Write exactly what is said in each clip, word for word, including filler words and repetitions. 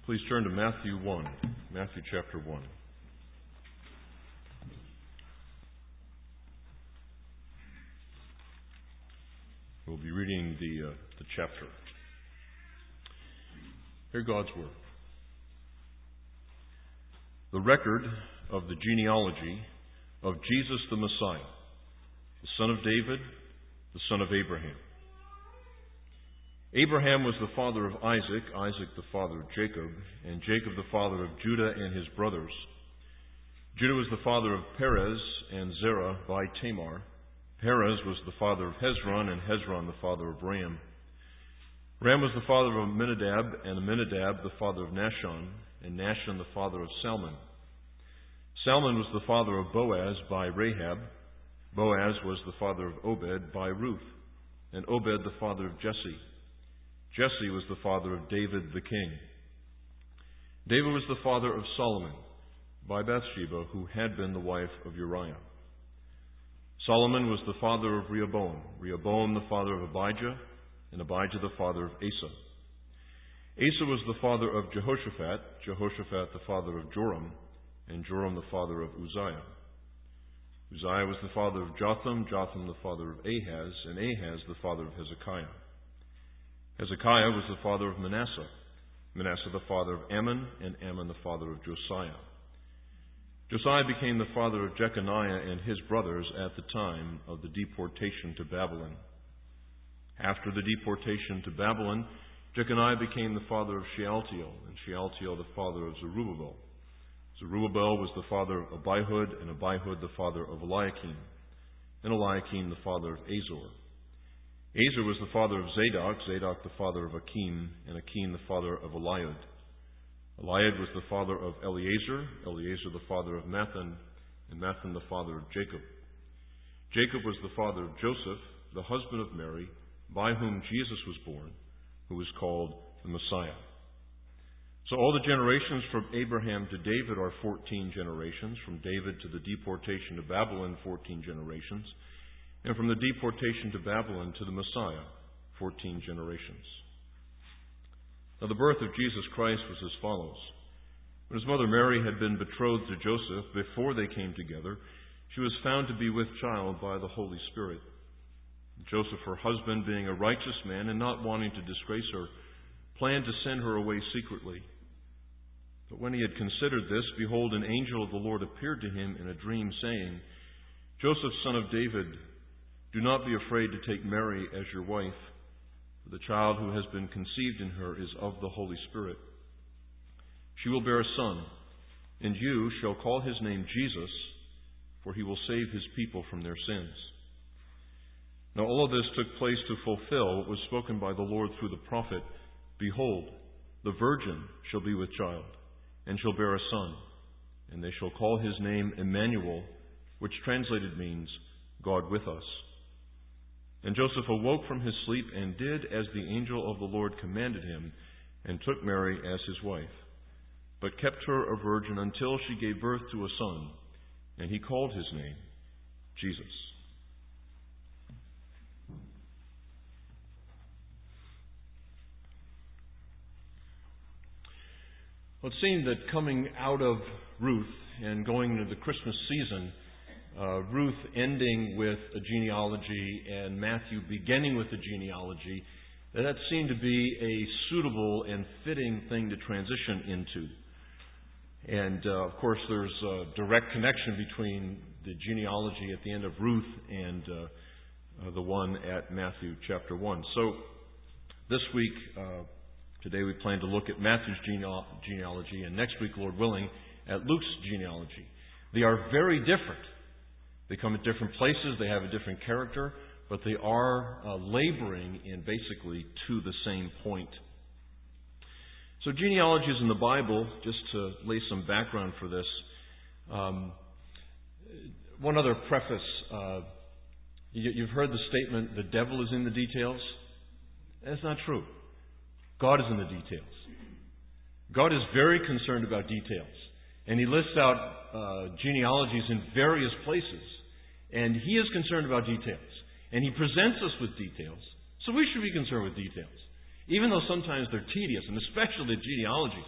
Please turn to Matthew one, Matthew chapter one. We'll be reading the, uh, the chapter. Hear God's word. The record of the genealogy of Jesus the Messiah, the son of David, the son of Abraham. Abraham was the father of Isaac, Isaac the father of Jacob, and Jacob the father of Judah and his brothers. Judah was the father of Perez and Zerah by Tamar. Perez was the father of Hezron, and Hezron the father of Ram. Ram was the father of Amminadab, and Amminadab the father of Nahshon, and Nahshon the father of Salmon. Salmon was the father of Boaz by Rahab. Boaz was the father of Obed by Ruth, and Obed the father of Jesse. Jesse was the father of David the king. David was the father of Solomon by Bathsheba, who had been the wife of Uriah. Solomon was the father of Rehoboam, Rehoboam the father of Abijah, and Abijah the father of Asa. Asa was the father of Jehoshaphat, Jehoshaphat the father of Joram, and Joram the father of Uzziah. Uzziah was the father of Jotham, Jotham the father of Ahaz, and Ahaz the father of Hezekiah. Hezekiah was the father of Manasseh, Manasseh the father of Ammon, and Ammon the father of Josiah. Josiah became the father of Jeconiah and his brothers at the time of the deportation to Babylon. After the deportation to Babylon, Jeconiah became the father of Shealtiel, and Shealtiel the father of Zerubbabel. Zerubbabel was the father of Abihud, and Abihud the father of Eliakim, and Eliakim the father of Azor. Azor was the father of Zadok, Zadok the father of Akim, and Akim the father of Eliud. Eliud was the father of Eleazar, Eleazar the father of Mathan, and Mathan the father of Jacob. Jacob was the father of Joseph, the husband of Mary, by whom Jesus was born, who was called the Messiah. So all the generations from Abraham to David are fourteen generations, from David to the deportation to Babylon, fourteen generations, and from the deportation to Babylon to the Messiah, fourteen generations. Now the birth of Jesus Christ was as follows. When his mother Mary had been betrothed to Joseph, before they came together, she was found to be with child by the Holy Spirit. Joseph, her husband, being a righteous man and not wanting to disgrace her, planned to send her away secretly. But when he had considered this, behold, an angel of the Lord appeared to him in a dream, saying, Joseph, son of David, do not be afraid to take Mary as your wife, for the child who has been conceived in her is of the Holy Spirit. She will bear a son, and you shall call his name Jesus, for he will save his people from their sins. Now all of this took place to fulfill what was spoken by the Lord through the prophet. Behold, the virgin shall be with child, and shall bear a son, and they shall call his name Emmanuel, which translated means God with us. And Joseph awoke from his sleep and did as the angel of the Lord commanded him, and took Mary as his wife, but kept her a virgin until she gave birth to a son, and he called his name Jesus. Well, it seemed that coming out of Ruth and going into the Christmas season, Uh, Ruth ending with a genealogy and Matthew beginning with a genealogy, that, that seemed to be a suitable and fitting thing to transition into. And, uh, of course, there's a direct connection between the genealogy at the end of Ruth and uh, uh, the one at Matthew chapter one. So, this week, uh, today we plan to look at Matthew's geneal- genealogy, and next week, Lord willing, at Luke's genealogy. They are very different. They come at different places, they have a different character, but they are uh, laboring in basically to the same point. So genealogies in the Bible, just to lay some background for this, um, one other preface. Uh, you, you've heard the statement, the devil is in the details. That's not true. God is in the details. God is very concerned about details. And He lists out uh, genealogies in various places. And He is concerned about details. And He presents us with details. So we should be concerned with details. Even though sometimes they're tedious, and especially the genealogies.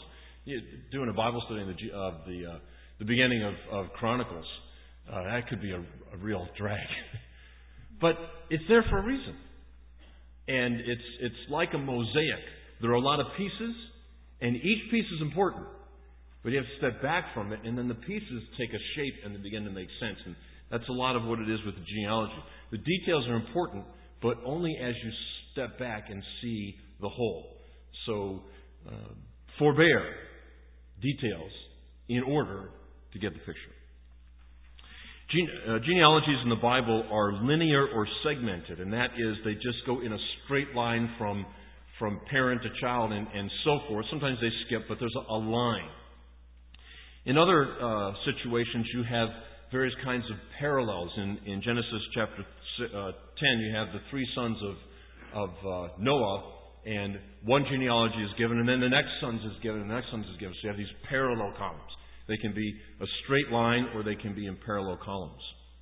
You know, doing a Bible study in the of the uh, the beginning of, of Chronicles, uh, that could be a, a real drag. But it's there for a reason, and it's it's like a mosaic. There are a lot of pieces, and each piece is important. But you have to step back from it, and then the pieces take a shape and they begin to make sense. And that's a lot of what it is with the genealogy. The details are important, but only as you step back and see the whole. So, uh, forbear details in order to get the picture. Gene, uh, genealogies in the Bible are linear or segmented, and that is they just go in a straight line from, from parent to child and, and so forth. Sometimes they skip, but there's a, a line. In other uh, situations, you have various kinds of parallels. In, in Genesis chapter uh, ten, you have the three sons of, of uh, Noah, and one genealogy is given, and then the next sons is given, and the next sons is given. So you have these parallel columns. They can be a straight line, or they can be in parallel columns.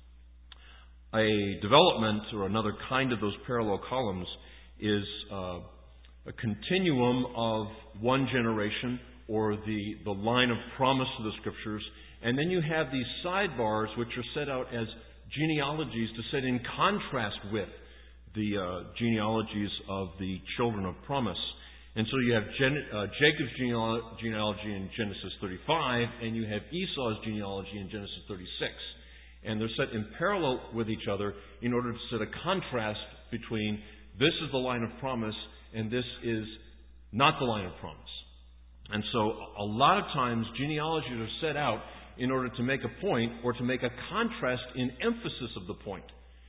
A development, or another kind of those parallel columns, is uh, a continuum of one generation, or the, the line of promise of the Scriptures. And then you have these sidebars which are set out as genealogies to set in contrast with the uh, genealogies of the children of promise. And so you have Gen- uh, Jacob's genealo- genealogy in Genesis thirty-five, and you have Esau's genealogy in Genesis thirty-six. And they're set in parallel with each other in order to set a contrast between this is the line of promise and this is not the line of promise. And so a lot of times genealogies are set out in order to make a point or to make a contrast in emphasis of the point.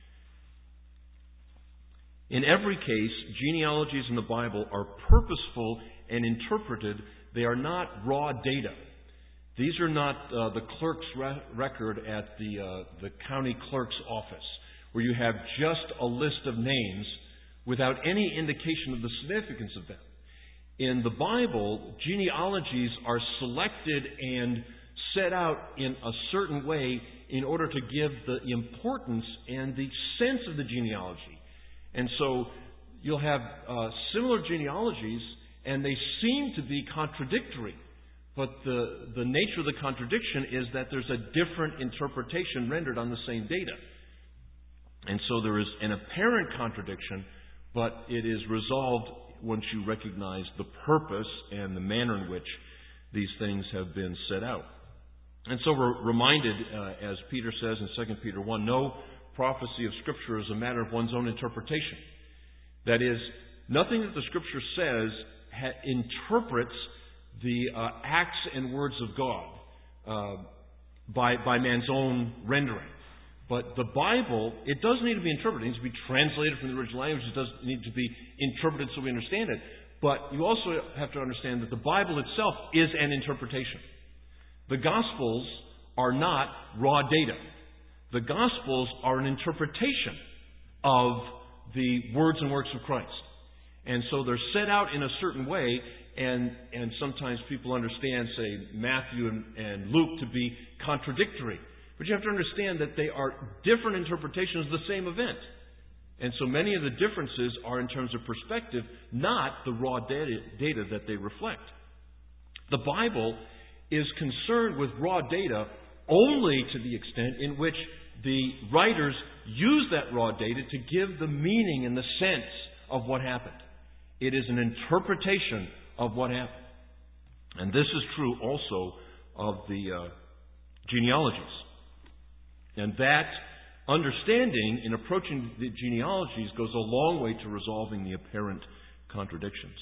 In every case, genealogies in the Bible are purposeful and interpreted. They are not raw data. These are not uh, the clerk's re- record at the, uh, the county clerk's office, where you have just a list of names without any indication of the significance of them. In the Bible, genealogies are selected and set out in a certain way in order to give the importance and the sense of the genealogy. And so you'll have uh, similar genealogies, and they seem to be contradictory. But the, the nature of the contradiction is that there's a different interpretation rendered on the same data. And so there is an apparent contradiction, but it is resolved once you recognize the purpose and the manner in which these things have been set out. And so we're reminded, uh, as Peter says in Second Peter one, no prophecy of Scripture is a matter of one's own interpretation. That is, nothing that the Scripture says ha- interprets the uh, acts and words of God uh, by, by man's own rendering. But the Bible, it does need to be interpreted. It needs to be translated from the original language. It does need to be interpreted so we understand it. But you also have to understand that the Bible itself is an interpretation. The Gospels are not raw data. The Gospels are an interpretation of the words and works of Christ. And so they're set out in a certain way, and, and sometimes people understand, say, Matthew and, and Luke to be contradictory. But you have to understand that they are different interpretations of the same event. And so many of the differences are in terms of perspective, not the raw data, data that they reflect. The Bible is concerned with raw data only to the extent in which the writers use that raw data to give the meaning and the sense of what happened. It is an interpretation of what happened. And this is true also of the uh, genealogies. And that understanding in approaching the genealogies goes a long way to resolving the apparent contradictions.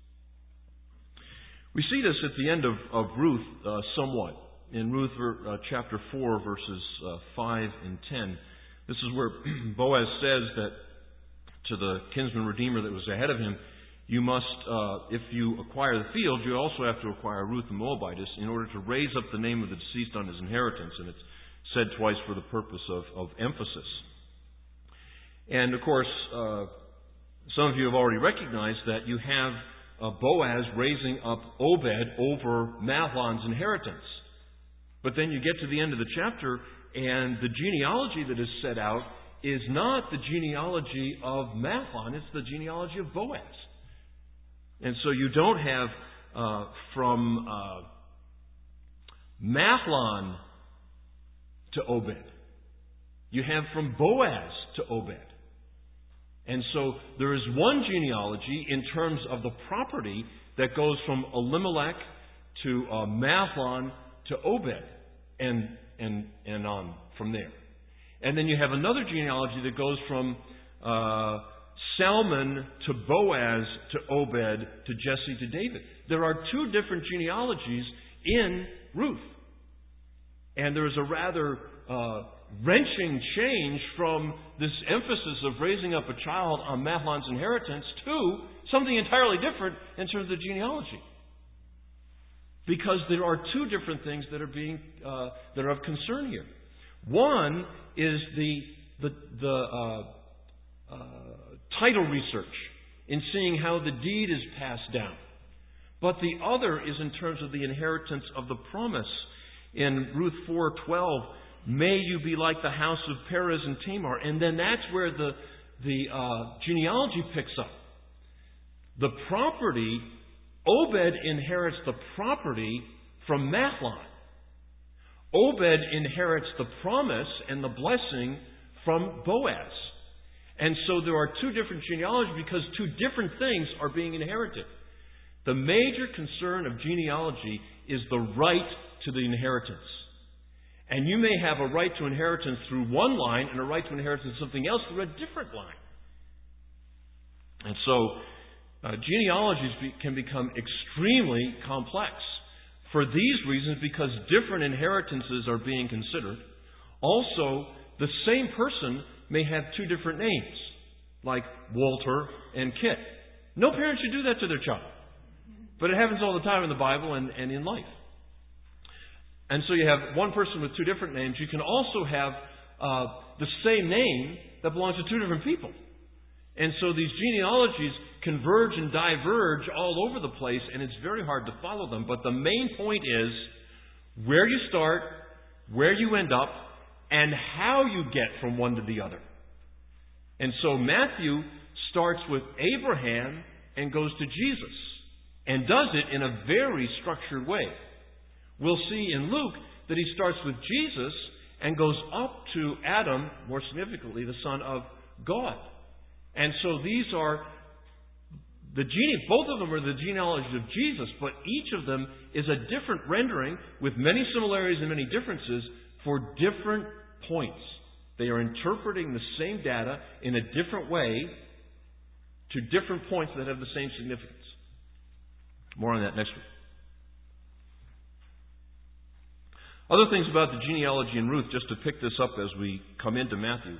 We see this at the end of, of Ruth uh, somewhat. In Ruth uh, chapter four, verses uh, five and ten. This is where Boaz says that to the kinsman redeemer that was ahead of him, you must, uh, if you acquire the field, you also have to acquire Ruth the Moabitess in order to raise up the name of the deceased on his inheritance. And it's said twice for the purpose of, of emphasis. And of course, uh, some of you have already recognized that you have uh, Boaz raising up Obed over Mahlon's inheritance. But then you get to the end of the chapter, and the genealogy that is set out is not the genealogy of Mahlon, it's the genealogy of Boaz. And so you don't have uh, from uh, Mahlon to Obed. You have from Boaz to Obed. And so there is one genealogy in terms of the property that goes from Elimelech to uh, Mahlon to Obed, and and and on from there. And then you have another genealogy that goes from uh, Salmon to Boaz to Obed to Jesse to David. There are two different genealogies in Ruth. And there is a rather uh, wrenching change from this emphasis of raising up a child on Mahlon's inheritance to something entirely different in terms of genealogy. Because there are two different things that are being uh, that are of concern here. One is the the, the uh, uh, title research in seeing how the deed is passed down. But the other is in terms of the inheritance of the promise. In Ruth four twelve, may you be like the house of Perez and Tamar. And then that's where the, the uh, genealogy picks up. The property, Obed inherits the property from Mahlon. Obed inherits the promise and the blessing from Boaz. And so there are two different genealogies because two different things are being inherited. The major concern of genealogy is the right to the inheritance. And you may have a right to inheritance through one line and a right to inheritance something else through a different line. And so uh, genealogies be, can become extremely complex for these reasons, because different inheritances are being considered. Also, the same person may have two different names, like Walter and Kit. No parent should do that to their child. But it happens all the time in the Bible and, and in life. And so you have one person with two different names. You can also have uh, the same name that belongs to two different people. And so these genealogies converge and diverge all over the place, and it's very hard to follow them. But the main point is where you start, where you end up, and how you get from one to the other. And so Matthew starts with Abraham and goes to Jesus, and does it in a very structured way. We'll see in Luke that he starts with Jesus and goes up to Adam, more significantly, the Son of God. And so these are the gene, both of them are the genealogies of Jesus, but each of them is a different rendering with many similarities and many differences for different points. They are interpreting the same data in a different way to different points that have the same significance. More on that next week. Other things about the genealogy in Ruth, just to pick this up as we come into Matthew.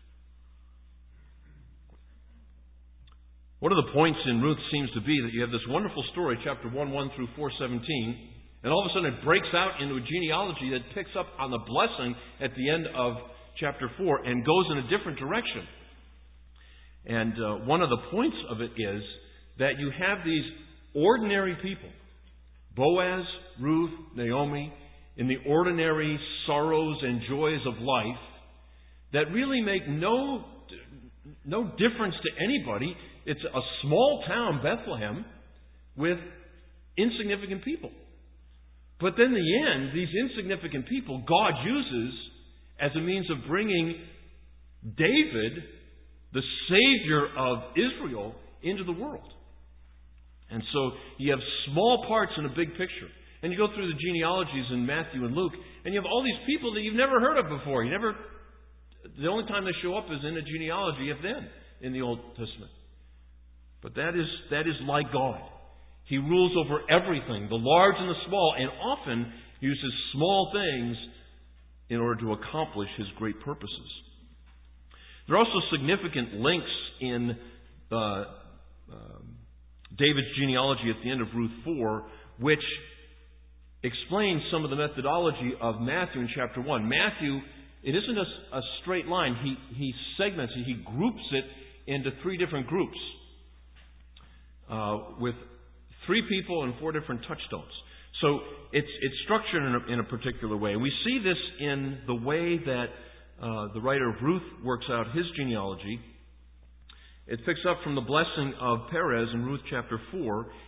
One of the points in Ruth seems to be that you have this wonderful story, chapter one, one through four seventeen, and all of a sudden it breaks out into a genealogy that picks up on the blessing at the end of chapter four and goes in a different direction. And uh, one of the points of it is that you have these ordinary people, Boaz, Ruth, Naomi, in the ordinary sorrows and joys of life that really make no, no difference to anybody. It's a small town, Bethlehem, with insignificant people. But then in the end, these insignificant people God uses as a means of bringing David, the Savior of Israel, into the world. And so you have small parts in a big picture. And you go through the genealogies in Matthew and Luke, and you have all these people that you've never heard of before. You never. The only time they show up is in a genealogy, if then, in the Old Testament. But that is that is like God. He rules over everything, the large and the small, and often uses small things in order to accomplish His great purposes. There are also significant links in uh, um, David's genealogy at the end of Ruth four, which explains some of the methodology of Matthew in chapter one. Matthew, it isn't a, a straight line. He, he segments it. He groups it into three different groups uh, with three people and four different touchstones. So it's, it's structured in a, in a particular way. And we see this in the way that uh, the writer of Ruth works out his genealogy. It picks up from the blessing of Perez in Ruth chapter four,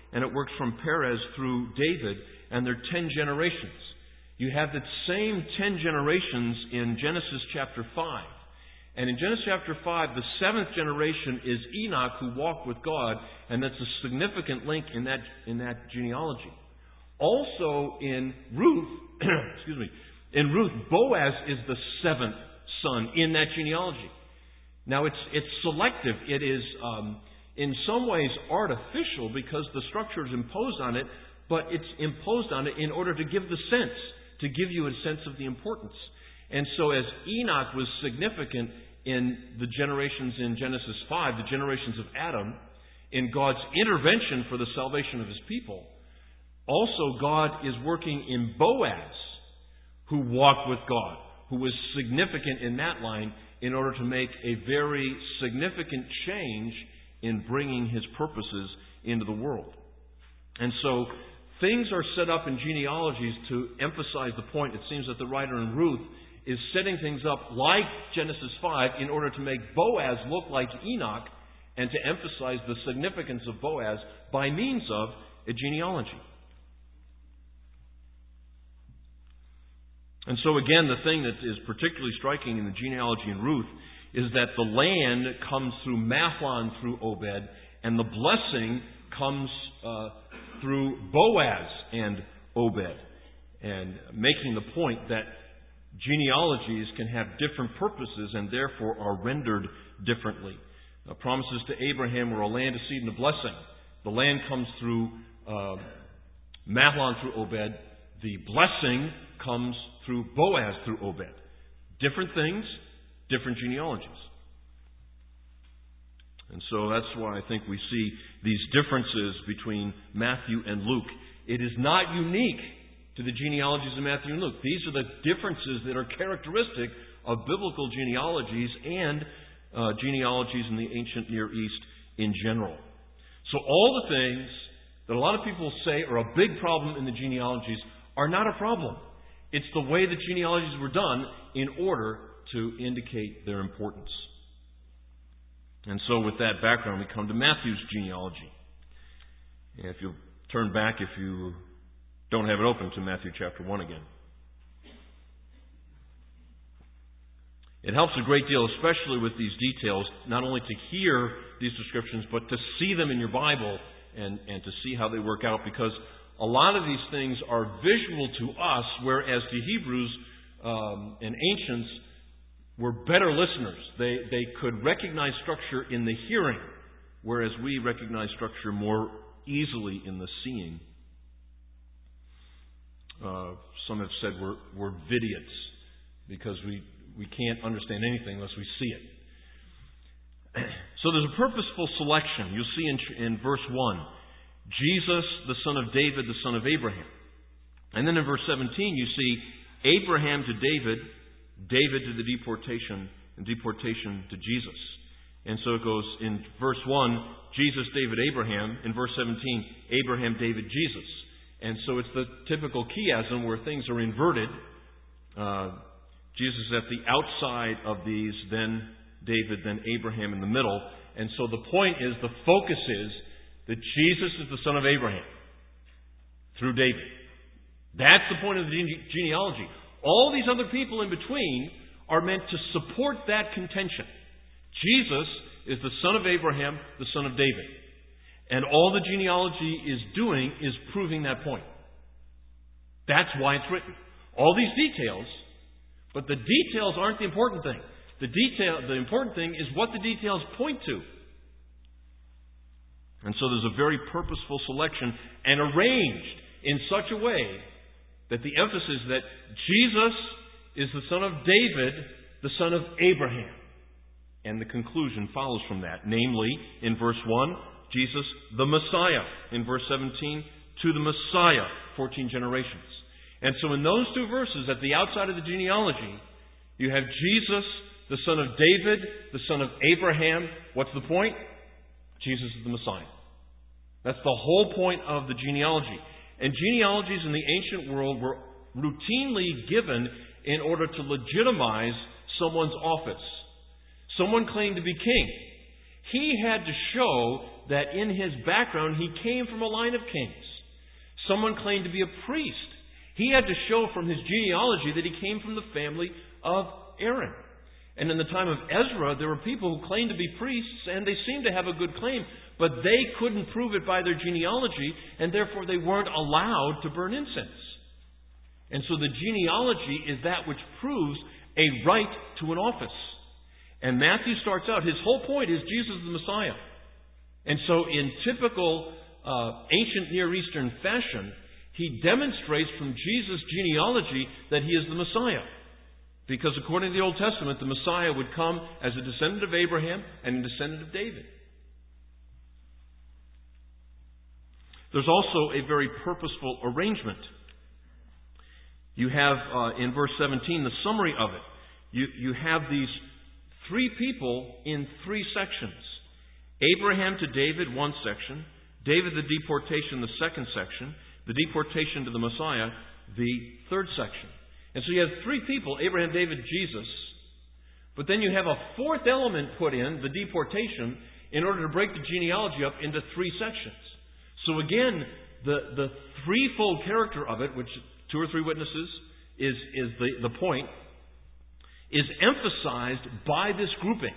and it works from Perez through David, and there are ten generations. You have the same ten generations in Genesis chapter five. And in Genesis chapter five, the seventh generation is Enoch, who walked with God, and that's a significant link in that, in that genealogy. Also in Ruth, excuse me, in Ruth, Boaz is the seventh son in that genealogy. Now it's it's selective. It is um, in some ways artificial because the structure is imposed on it, but it's imposed on it in order to give the sense, to give you a sense of the importance. And so as Enoch was significant in the generations in Genesis five, the generations of Adam, in God's intervention for the salvation of His people, also God is working in Boaz, who walked with God, who was significant in that line in order to make a very significant change in bringing His purposes into the world. And so things are set up in genealogies to emphasize the point. It seems that the writer in Ruth is setting things up like Genesis five in order to make Boaz look like Enoch and to emphasize the significance of Boaz by means of a genealogy. And so again, the thing that is particularly striking in the genealogy in Ruth is that the land comes through Mahlon through Obed, and the blessing comes uh, through Boaz and Obed. And making the point that genealogies can have different purposes and therefore are rendered differently. The promises to Abraham were a land, a seed, and a blessing. The land comes through uh, Mahlon through Obed. The blessing comes through Boaz through Obed. Different things, different genealogies. And so that's why I think we see these differences between Matthew and Luke. It is not unique to the genealogies of Matthew and Luke. These are the differences that are characteristic of biblical genealogies and uh, genealogies in the ancient Near East in general. So all the things that a lot of people say are a big problem in the genealogies are not a problem. It's the way the genealogies were done in order to indicate their importance. And so with that background, we come to Matthew's genealogy. And if you'll turn back, if you don't have it open, to Matthew chapter one again. It helps a great deal, especially with these details, not only to hear these descriptions, but to see them in your Bible and, and to see how they work out, because a lot of these things are visual to us, whereas the Hebrews um, and ancients were better listeners. They, they could recognize structure in the hearing, whereas we recognize structure more easily in the seeing. Uh, some have said we're, we're vidiots because we, we can't understand anything unless we see it. So there's a purposeful selection. You'll see in, in verse one, Jesus, the son of David, the son of Abraham. And then in verse seventeen, you see Abraham to David, David to the deportation, and deportation to Jesus. And so it goes in verse one, Jesus, David, Abraham. In verse seventeen, Abraham, David, Jesus. And so it's the typical chiasm where things are inverted. Uh, Jesus is at the outside of these, then David, then Abraham in the middle. And so the point is, the focus is that Jesus is the son of Abraham through David. That's the point of the gene- genealogy. All these other people in between are meant to support that contention. Jesus is the son of Abraham, the son of David. And all the genealogy is doing is proving that point. That's why it's written. All these details, but the details aren't the important thing. The detail, the important thing is what the details point to. And so there's a very purposeful selection and arranged in such a way that the emphasis that Jesus is the son of David, the son of Abraham. And the conclusion follows from that. Namely, in verse one, Jesus, the Messiah. In verse seventeen, to the Messiah, fourteen generations. And so in those two verses, at the outside of the genealogy, you have Jesus, the son of David, the son of Abraham. What's the point? Jesus is the Messiah. That's the whole point of the genealogy. And genealogies in the ancient world were routinely given in order to legitimize someone's office. Someone claimed to be king. He had to show that in his background he came from a line of kings. Someone claimed to be a priest. He had to show from his genealogy that he came from the family of Aaron. And in the time of Ezra, there were people who claimed to be priests, and they seemed to have a good claim, but they couldn't prove it by their genealogy, and therefore they weren't allowed to burn incense. And so the genealogy is that which proves a right to an office. And Matthew starts out, his whole point is Jesus is the Messiah. And so in typical uh, ancient Near Eastern fashion, he demonstrates from Jesus' genealogy that he is the Messiah. Because according to the Old Testament, the Messiah would come as a descendant of Abraham and a descendant of David. There's also a very purposeful arrangement. You have, uh, in verse seventeen, the summary of it. You, you have these three people in three sections. Abraham to David, one section. David, the deportation, the second section. The deportation to the Messiah, the third section. And so you have three people, Abraham, David, Jesus. But then you have a fourth element put in, the deportation, in order to break the genealogy up into three sections. So again, the, the threefold character of it, which two or three witnesses is, is the, the point, is emphasized by this grouping.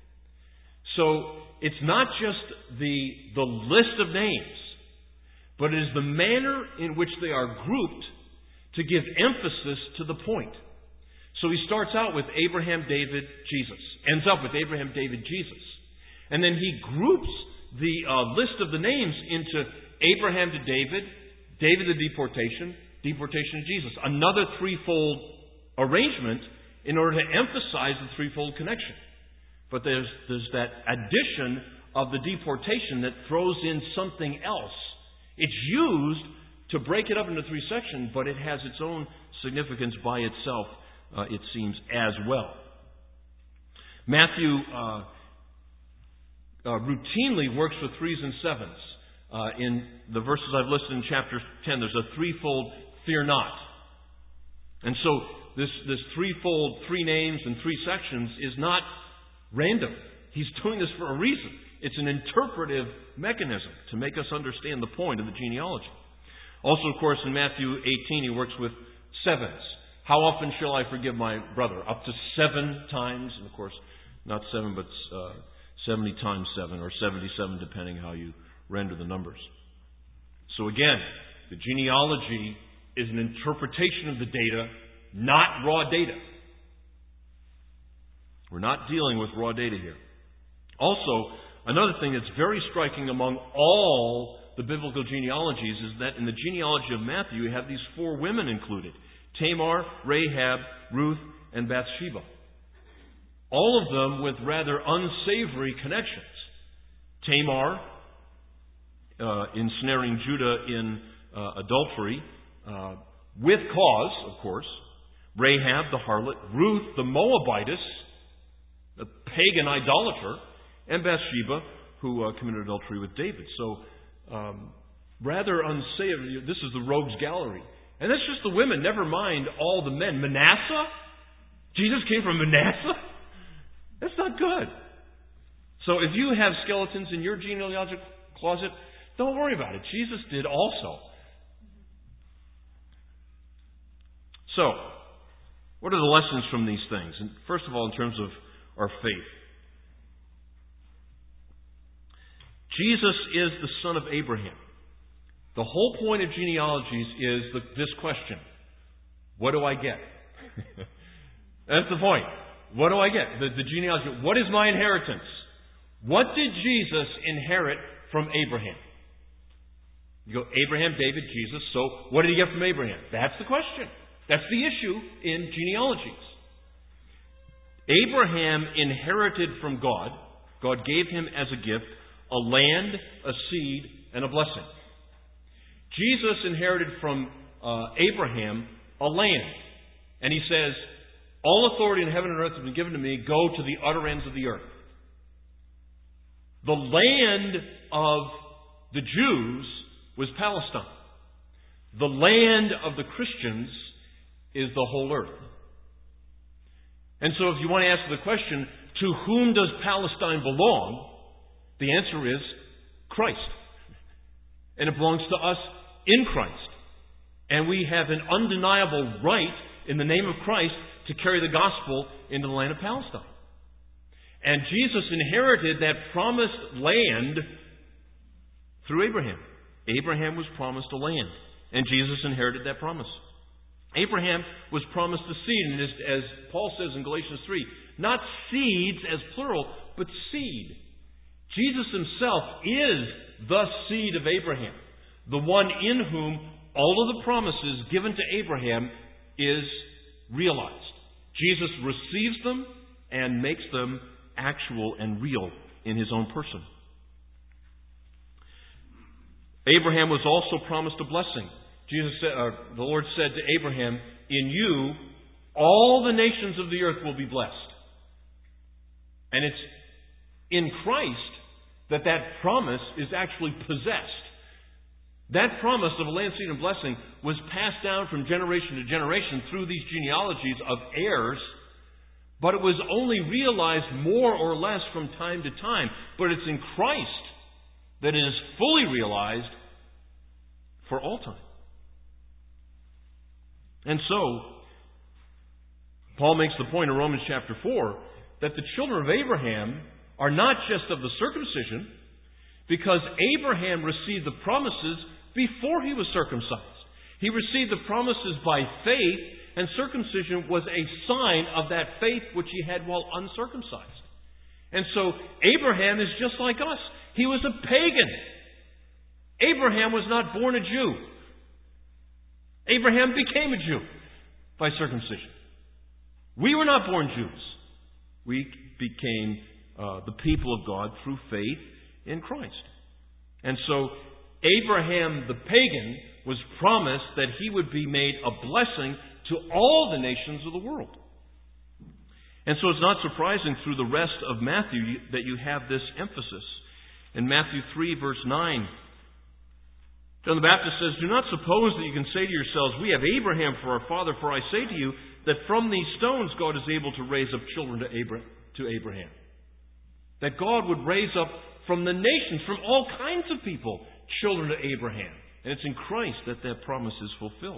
So it's not just the, the list of names, but it is the manner in which they are grouped to give emphasis to the point. So he starts out with Abraham, David, Jesus. Ends up with Abraham, David, Jesus. And then he groups the uh, list of the names into Abraham to David, David the deportation, deportation to Jesus. Another threefold arrangement in order to emphasize the threefold connection. But there's, there's that addition of the deportation that throws in something else. It's used to break it up into three sections, but it has its own significance by itself, uh, it seems, as well. Matthew uh, uh, routinely works with threes and sevens. Uh, in the verses I've listed in chapter ten, there's a threefold fear not. And so this, this threefold, three names and three sections is not random. He's doing this for a reason. It's an interpretive mechanism to make us understand the point of the genealogy. Also, of course, in Matthew eighteen, he works with sevens. How often shall I forgive my brother? Up to seven times. And of course, not seven, but uh, seventy times seven, or seventy-seven, depending how you render the numbers. So again, the genealogy is an interpretation of the data, not raw data. We're not dealing with raw data here. Also, another thing that's very striking among all the biblical genealogies is that in the genealogy of Matthew, you have these four women included. Tamar, Rahab, Ruth, and Bathsheba. All of them with rather unsavory connections. Tamar, uh, ensnaring Judah in uh, adultery, uh, with cause, of course. Rahab, the harlot. Ruth, the Moabitess, the pagan idolater. And Bathsheba, who uh, committed adultery with David. So, Um, rather unsavory. This is the rogues gallery. And that's just the women, never mind all the men. Manasseh? Jesus came from Manasseh? That's not good. So if you have skeletons in your genealogical closet, don't worry about it. Jesus did also. So, what are the lessons from these things? And first of all, in terms of our faith. Jesus is the son of Abraham. The whole point of genealogies is the, this question. What do I get? That's the point. What do I get? The, the genealogy. What is my inheritance? What did Jesus inherit from Abraham? You go, Abraham, David, Jesus. So, what did he get from Abraham? That's the question. That's the issue in genealogies. Abraham inherited from God. God gave him as a gift a land, a seed, and a blessing. Jesus inherited from uh, Abraham a land. And he says, all authority in heaven and earth has been given to me. Go to the utter ends of the earth. The land of the Jews was Palestine. The land of the Christians is the whole earth. And so if you want to ask the question, to whom does Palestine belong? The answer is Christ. And it belongs to us in Christ. And we have an undeniable right in the name of Christ to carry the gospel into the land of Palestine. And Jesus inherited that promised land through Abraham. Abraham was promised a land, and Jesus inherited that promise. Abraham was promised a seed, and as, as Paul says in Galatians three, not seeds as plural, but seed. Jesus himself is the seed of Abraham, the one in whom all of the promises given to Abraham is realized. Jesus receives them and makes them actual and real in his own person. Abraham was also promised a blessing. Jesus said, uh, the Lord said to Abraham, "In you, all the nations of the earth will be blessed." And it's in Christ that that promise is actually possessed. That promise of a land, seed, and blessing was passed down from generation to generation through these genealogies of heirs, but it was only realized more or less from time to time. But it's in Christ that it is fully realized for all time. And so, Paul makes the point in Romans chapter four that the children of Abraham are not just of the circumcision, because Abraham received the promises before he was circumcised. He received the promises by faith, and circumcision was a sign of that faith which he had while uncircumcised. And so Abraham is just like us. He was a pagan. Abraham was not born a Jew. Abraham became a Jew by circumcision. We were not born Jews. We became uh, the people of God through faith in Christ. And so Abraham the pagan was promised that he would be made a blessing to all the nations of the world. And so it's not surprising through the rest of Matthew that you have this emphasis. In Matthew three, verse nine, John the Baptist says, "Do not suppose that you can say to yourselves, 'We have Abraham for our father,' for I say to you that from these stones God is able to raise up children to Abraham." That God would raise up from the nations, from all kinds of people, children to Abraham. And it's in Christ that that promise is fulfilled.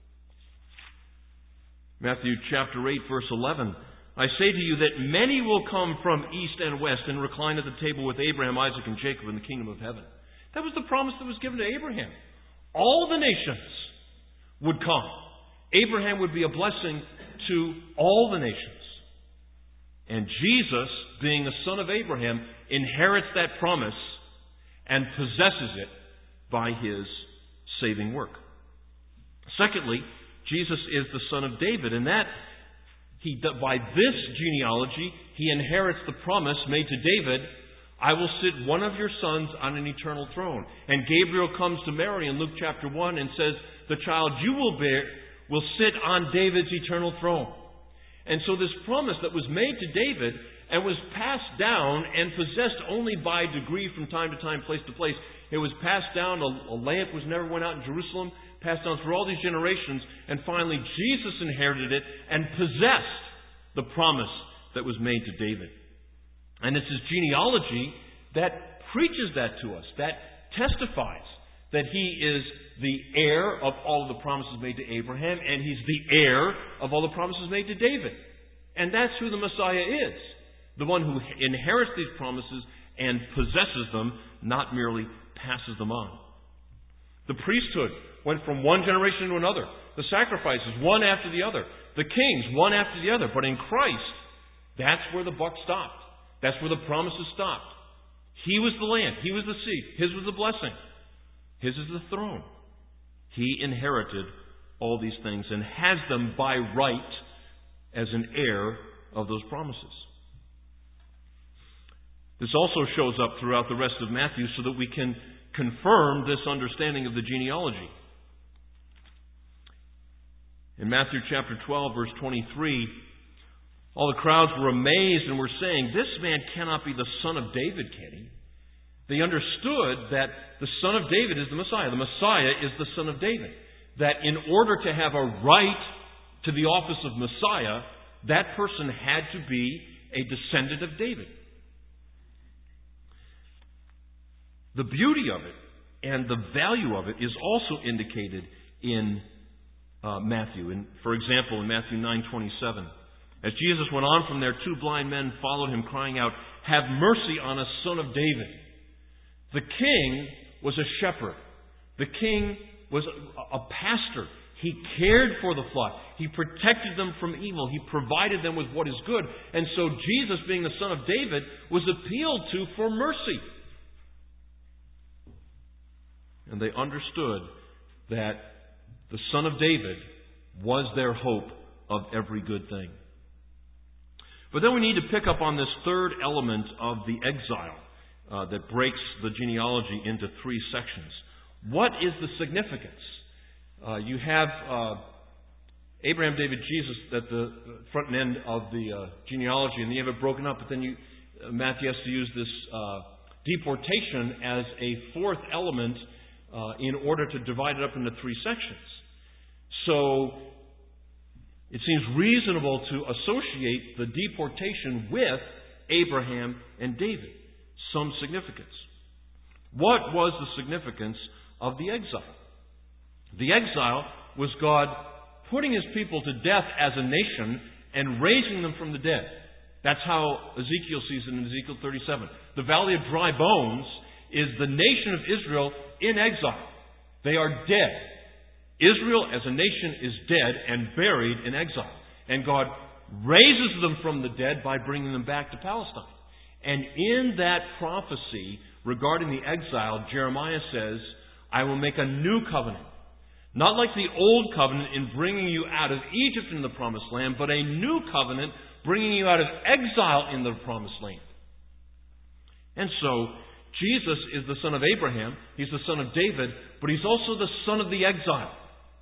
Matthew chapter eight, verse eleven, "I say to you that many will come from east and west and recline at the table with Abraham, Isaac, and Jacob in the kingdom of heaven." That was the promise that was given to Abraham. All the nations would come. Abraham would be a blessing to all the nations. And Jesus, being a son of Abraham, inherits that promise and possesses it by his saving work. Secondly, Jesus is the son of David, and that he, by this genealogy, he inherits the promise made to David, "I will sit one of your sons on an eternal throne." And Gabriel comes to Mary in Luke chapter one and says, "The child you will bear will sit on David's eternal throne." And so this promise that was made to David and was passed down and possessed only by degree from time to time, place to place. It was passed down, a, a lamp was never went out in Jerusalem, passed down through all these generations, and finally Jesus inherited it and possessed the promise that was made to David. And it's his genealogy that preaches that to us, that testifies that he is the heir of all of the promises made to Abraham, and he's the heir of all the promises made to David. And that's who the Messiah is. The one who inherits these promises and possesses them, not merely passes them on. The priesthood went from one generation to another. The sacrifices, one after the other. The kings, one after the other. But in Christ, that's where the buck stopped. That's where the promises stopped. He was the land. He was the seed. His was the blessing. His is the throne. He inherited all these things and has them by right as an heir of those promises. This also shows up throughout the rest of Matthew so that we can confirm this understanding of the genealogy. In Matthew chapter twelve, verse twenty-three, all the crowds were amazed and were saying, "This man cannot be the son of David, can he?" They understood that the son of David is the Messiah. The Messiah is the son of David. That in order to have a right to the office of Messiah, that person had to be a descendant of David. The beauty of it and the value of it is also indicated in uh, Matthew. In, for example, in Matthew nine twenty-seven, as Jesus went on from there, two blind men followed him, crying out, "Have mercy on us, Son of David." The king was a shepherd. The king was a, a pastor. He cared for the flock. He protected them from evil. He provided them with what is good. And so Jesus, being the Son of David, was appealed to for mercy. And they understood that the Son of David was their hope of every good thing. But then we need to pick up on this third element of the exile uh, that breaks the genealogy into three sections. What is the significance? Uh, you have uh, Abraham, David, Jesus at the front and end of the uh, genealogy, and you have it broken up, but then you, uh, Matthew has to use this uh, deportation as a fourth element uh, in order to divide it up into three sections. So it seems reasonable to associate the deportation with Abraham and David. Some significance. What was the significance of the exile? The exile was God putting His people to death as a nation and raising them from the dead. That's how Ezekiel sees it in Ezekiel thirty-seven. The valley of dry bones is the nation of Israel in exile. They are dead. Israel as a nation is dead and buried in exile. And God raises them from the dead by bringing them back to Palestine. And in that prophecy regarding the exile, Jeremiah says, "I will make a new covenant. Not like the old covenant in bringing you out of Egypt in the promised land, but a new covenant bringing you out of exile in the promised land." And so, Jesus is the son of Abraham, He's the son of David, but He's also the son of the exile.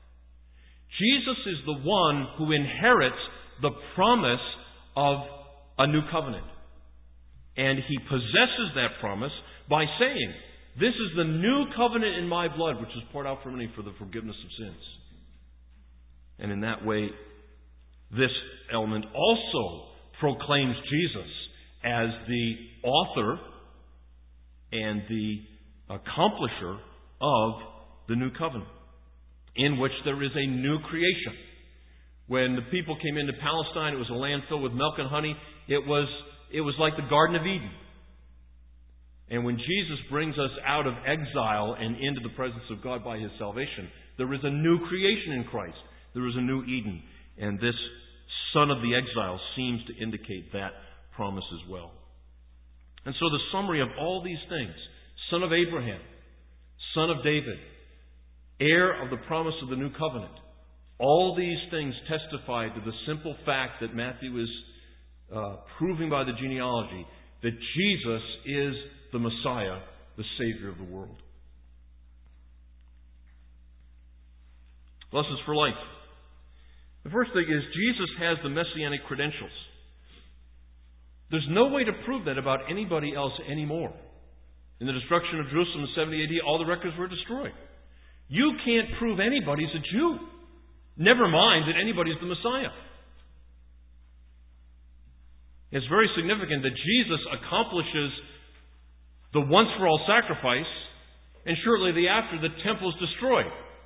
Jesus is the one who inherits the promise of a new covenant. And He possesses that promise by saying, "This is the new covenant in my blood, which is poured out for many for the forgiveness of sins." And in that way, this element also proclaims Jesus as the author and the accomplisher of the new covenant, in which there is a new creation. When the people came into Palestine, it was a land filled with milk and honey. It was, it was like the Garden of Eden. And when Jesus brings us out of exile and into the presence of God by His salvation, there is a new creation in Christ. There is a new Eden. And this son of the exile seems to indicate that promise as well. And so the summary of all these things: son of Abraham, son of David, heir of the promise of the new covenant. All these things testify to the simple fact that Matthew is uh, proving by the genealogy that Jesus is the Messiah, the Savior of the world. Lessons for life. The first thing is Jesus has the messianic credentials. There's no way to prove that about anybody else anymore. In the destruction of Jerusalem in seventy A D, all the records were destroyed. You can't prove anybody's a Jew. Never mind that anybody's the Messiah. It's very significant that Jesus accomplishes the once-for-all sacrifice, and shortly thereafter the temple is destroyed.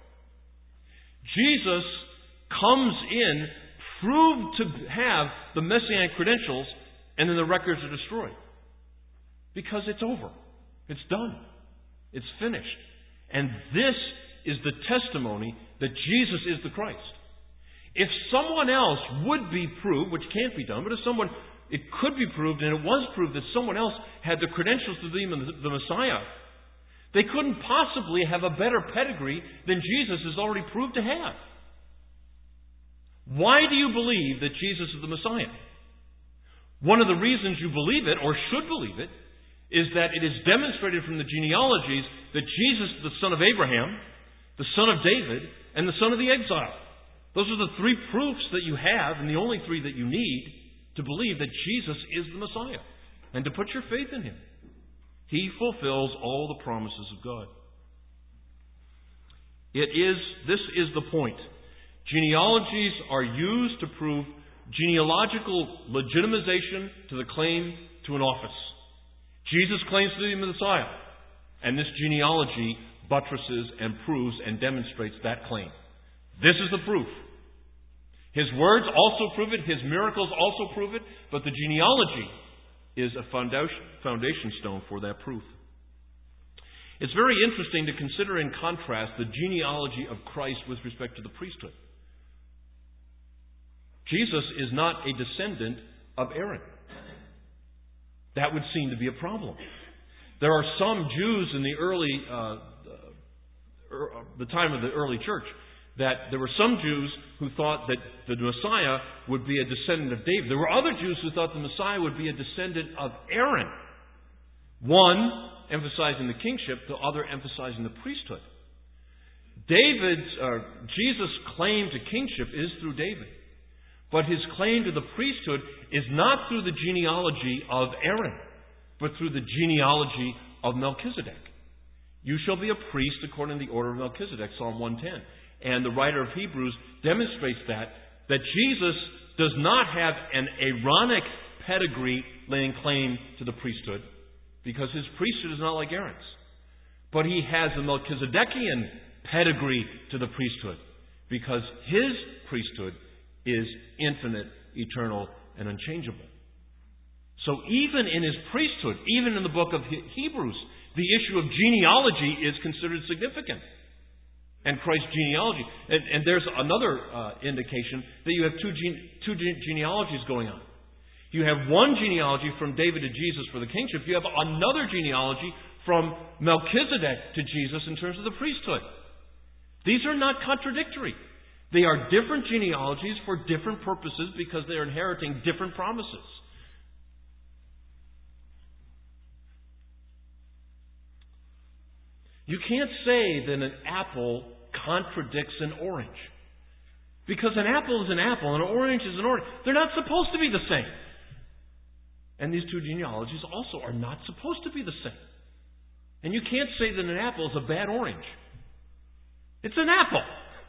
Jesus comes in, proved to have the messianic credentials, and then the records are destroyed. Because it's over. It's done. It's finished. And this is the testimony that Jesus is the Christ. If someone else would be proved, which can't be done, but if someone, it could be proved, and it was proved that someone else had the credentials to be the Messiah, they couldn't possibly have a better pedigree than Jesus is already proved to have. Why do you believe that Jesus is the Messiah? One of the reasons you believe it, or should believe it, is that it is demonstrated from the genealogies that Jesus is the son of Abraham, the son of David, and the son of the exile. Those are the three proofs that you have, and the only three that you need to believe that Jesus is the Messiah, and to put your faith in Him. He fulfills all the promises of God. It is, this is the point. Genealogies are used to prove genealogical legitimization to the claim to an office. Jesus claims to be the Messiah. And this genealogy buttresses and proves and demonstrates that claim. This is the proof. His words also prove it. His miracles also prove it. But the genealogy is a foundation, foundation stone for that proof. It's very interesting to consider in contrast the genealogy of Christ with respect to the priesthood. Jesus is not a descendant of Aaron. That would seem to be a problem. There are some Jews in the early, uh, the time of the early church, that there were some Jews who thought that the Messiah would be a descendant of David. There were other Jews who thought the Messiah would be a descendant of Aaron. One emphasizing the kingship, the other emphasizing the priesthood. David's, uh, Jesus' claim to kingship is through David. But his claim to the priesthood is not through the genealogy of Aaron, but through the genealogy of Melchizedek. You shall be a priest according to the order of Melchizedek, Psalm one ten. And the writer of Hebrews demonstrates that, that Jesus does not have an Aaronic pedigree laying claim to the priesthood, because his priesthood is not like Aaron's. But he has a Melchizedekian pedigree to the priesthood, because his priesthood is infinite, eternal, and unchangeable. So even in his priesthood, even in the book of Hebrews, the issue of genealogy is considered significant. And Christ's genealogy. And, and there's another uh, indication that you have two, gene, two gene- genealogies going on. You have one genealogy from David to Jesus for the kingship. You have another genealogy from Melchizedek to Jesus in terms of the priesthood. These are not contradictory. They are different genealogies for different purposes because they are inheriting different promises. You can't say that an apple contradicts an orange. Because an apple is an apple and an orange is an orange. They're not supposed to be the same. And these two genealogies also are not supposed to be the same. And you can't say that an apple is a bad orange. It's an apple.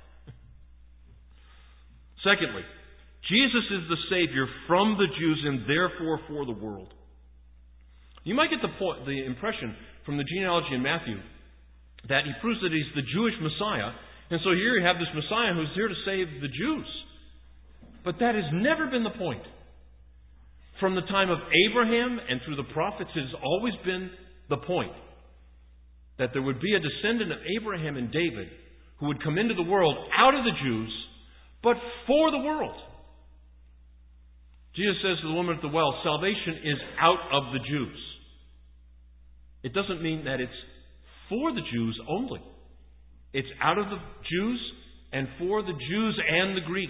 Secondly, Jesus is the Savior from the Jews and therefore for the world. You might get the point, the impression from the genealogy in Matthew that he proves that he's the Jewish Messiah. And so here you have this Messiah who's here to save the Jews. But that has never been the point. From the time of Abraham and through the prophets, it has always been the point that there would be a descendant of Abraham and David who would come into the world out of the Jews, but for the world. Jesus says to the woman at the well, salvation is out of the Jews. It doesn't mean that it's for the Jews only. It's out of the Jews and for the Jews and the Greek.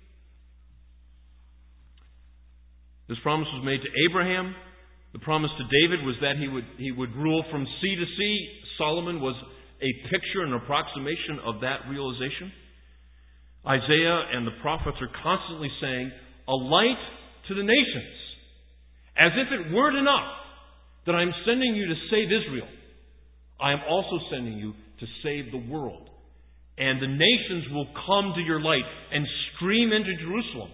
This promise was made to Abraham. The promise to David was that he would, he would rule from sea to sea. Solomon was a picture and approximation of that realization. Isaiah and the prophets are constantly saying, a light to the nations. As if it weren't enough that I'm sending you to save Israel, I am also sending you to save the world. And the nations will come to your light and stream into Jerusalem.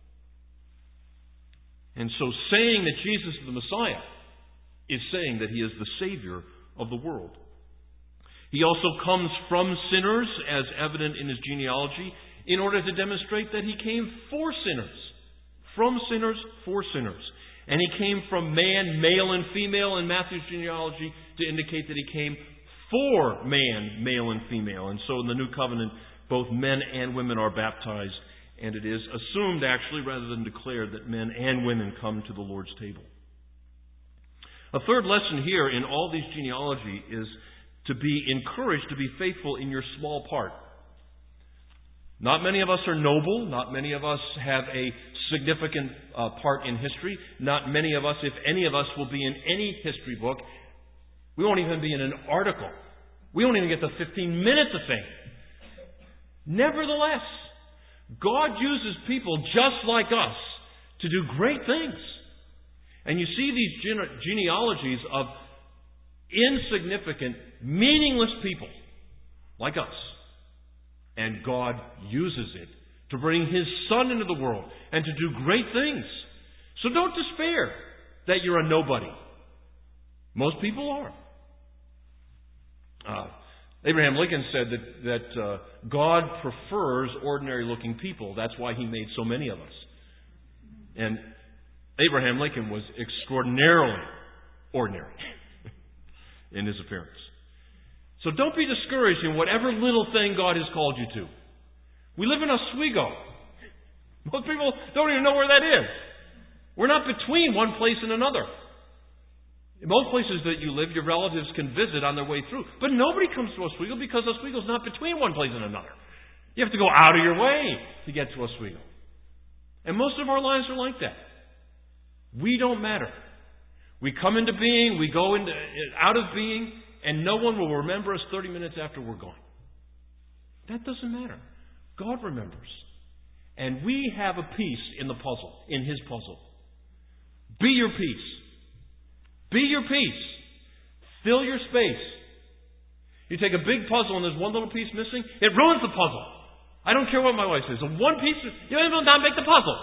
And so saying that Jesus is the Messiah is saying that He is the Savior of the world. He also comes from sinners, as evident in His genealogy, in order to demonstrate that He came for sinners. From sinners, for sinners. And He came from man, male and female in Matthew's genealogy to indicate that He came for man, male and female. And so in the New Covenant, both men and women are baptized. And it is assumed, actually, rather than declared, that men and women come to the Lord's table. A third lesson here in all these genealogy is to be encouraged to be faithful in your small part. Not many of us are noble. Not many of us have a significant uh, part in history. Not many of us, if any of us, will be in any history book. We won't even be in an article. We won't even get the fifteen minutes of fame. Nevertheless, God uses people just like us to do great things. And you see these gene- genealogies of insignificant, meaningless people like us. And God uses it to bring His Son into the world and to do great things. So don't despair that you're a nobody. Most people are. Uh, Abraham Lincoln said that, that uh, God prefers ordinary-looking people. That's why He made so many of us. And Abraham Lincoln was extraordinarily ordinary in his appearance. So don't be discouraged in whatever little thing God has called you to. We live in Oswego. Most people don't even know where that is. We're not between one place and another. In most places that you live, your relatives can visit on their way through. But nobody comes to Oswego because Oswego is not between one place and another. You have to go out of your way to get to Oswego. And most of our lives are like that. We don't matter. We come into being, we go into out of being, and no one will remember us thirty minutes after we're gone. That doesn't matter. God remembers. And we have a piece in the puzzle, in His puzzle. Be your piece. Be your piece. Fill your space. You take a big puzzle and there's one little piece missing, it ruins the puzzle. I don't care what my wife says. One piece, you will not make the puzzle.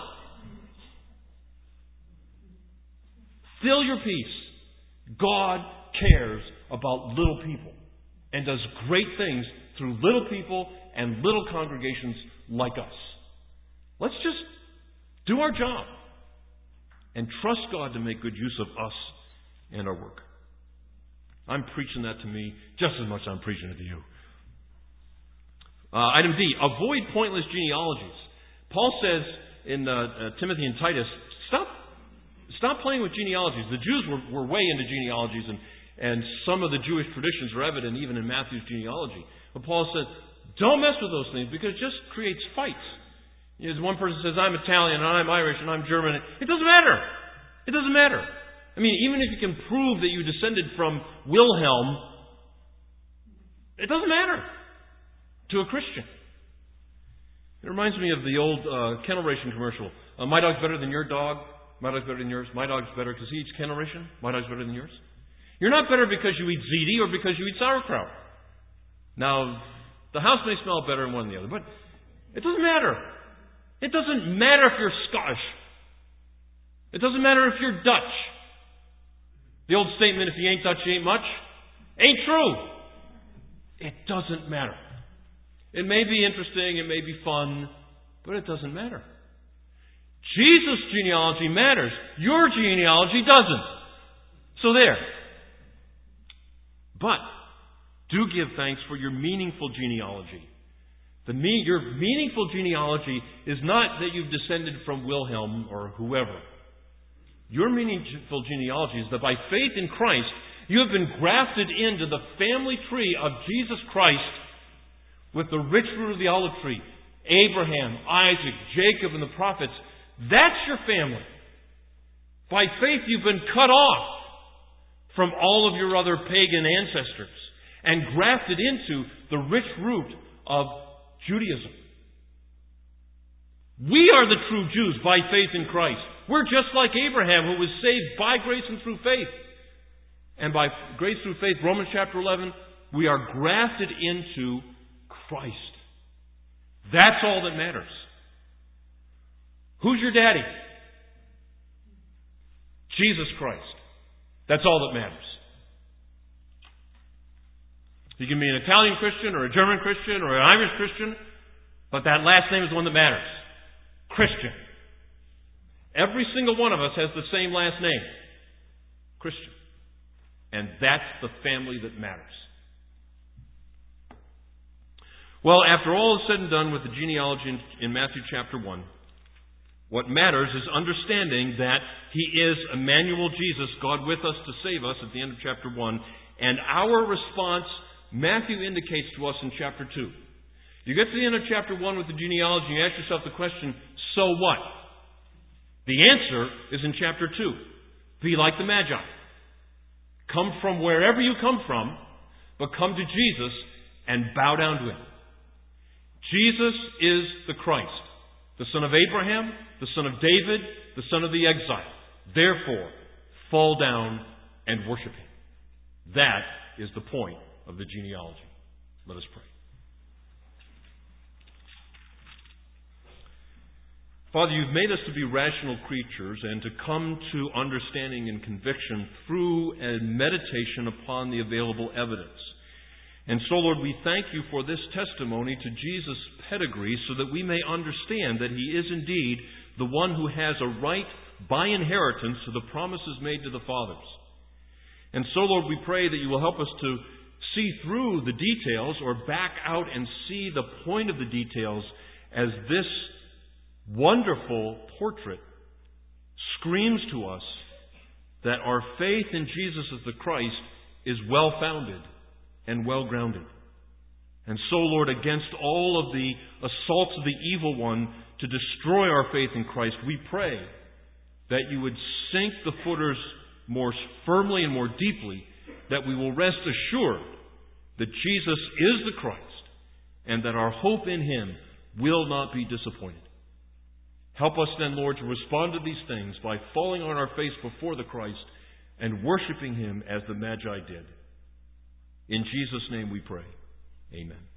Fill your piece. God cares about little people and does great things through little people and little congregations like us. Let's just do our job and trust God to make good use of us and our work. I'm preaching that to me just as much as I'm preaching it to you. Uh, item D, avoid pointless genealogies. Paul says in uh, uh, Timothy and Titus, stop stop playing with genealogies. The Jews were, were way into genealogies, and, and some of the Jewish traditions are evident even in Matthew's genealogy. But Paul said, don't mess with those things because it just creates fights. You know, one person says, I'm Italian, and I'm Irish, and I'm German. It doesn't matter. It doesn't matter. I mean, even if you can prove that you descended from Wilhelm, it doesn't matter to a Christian. It reminds me of the old uh, kennel ration commercial. Uh, my dog's better than your dog. My dog's better than yours. My dog's better because he eats kennel ration. My dog's better than yours. You're not better because you eat ziti or because you eat sauerkraut. Now, the house may smell better than one than the other, but it doesn't matter. It doesn't matter if you're Scottish. It doesn't matter if you're Dutch. The old statement, if you ain't Dutch, you ain't much, ain't true. It doesn't matter. It may be interesting, it may be fun, but it doesn't matter. Jesus' genealogy matters. Your genealogy doesn't. So there. But do give thanks for your meaningful genealogy. The me- your meaningful genealogy is not that you've descended from Wilhelm or whoever. Your meaningful genealogy is that by faith in Christ, you have been grafted into the family tree of Jesus Christ with the rich fruit of the olive tree. Abraham, Isaac, Jacob, and the prophets. That's your family. By faith, you've been cut off from all of your other pagan ancestors and grafted into the rich root of Judaism. We are the true Jews by faith in Christ. We're just like Abraham, who was saved by grace and through faith. And by grace through faith, Romans chapter eleven, we are grafted into Christ. That's all that matters. Who's your daddy? Jesus Christ. That's all that matters. You can be an Italian Christian or a German Christian or an Irish Christian, but that last name is the one that matters. Christian. Every single one of us has the same last name. Christian. And that's the family that matters. Well, after all is said and done with the genealogy in, in Matthew chapter one, what matters is understanding that He is Emmanuel Jesus, God with us to save us at the end of chapter one. And our response, Matthew indicates to us in chapter two. You get to the end of chapter one with the genealogy and you ask yourself the question, so what? The answer is in chapter two. Be like the Magi. Come from wherever you come from, but come to Jesus and bow down to Him. Jesus is the Christ, the son of Abraham, the son of David, the son of the exile. Therefore, fall down and worship Him. That is the point of the genealogy. Let us pray. Father, You've made us to be rational creatures and to come to understanding and conviction through a meditation upon the available evidence. And so, Lord, we thank you for this testimony to Jesus' pedigree so that we may understand that he is indeed the one who has a right by inheritance to the promises made to the fathers. And so, Lord, we pray that you will help us to see through the details or back out and see the point of the details as this wonderful portrait screams to us that our faith in Jesus as the Christ is well-founded and well-grounded. And so, Lord, against all of the assaults of the evil one to destroy our faith in Christ, we pray that you would sink the footers more firmly and more deeply, that we will rest assured that Jesus is the Christ and that our hope in him will not be disappointed. Help us then, Lord, to respond to these things by falling on our face before the Christ and worshiping him as the Magi did. In Jesus' name we pray. Amen.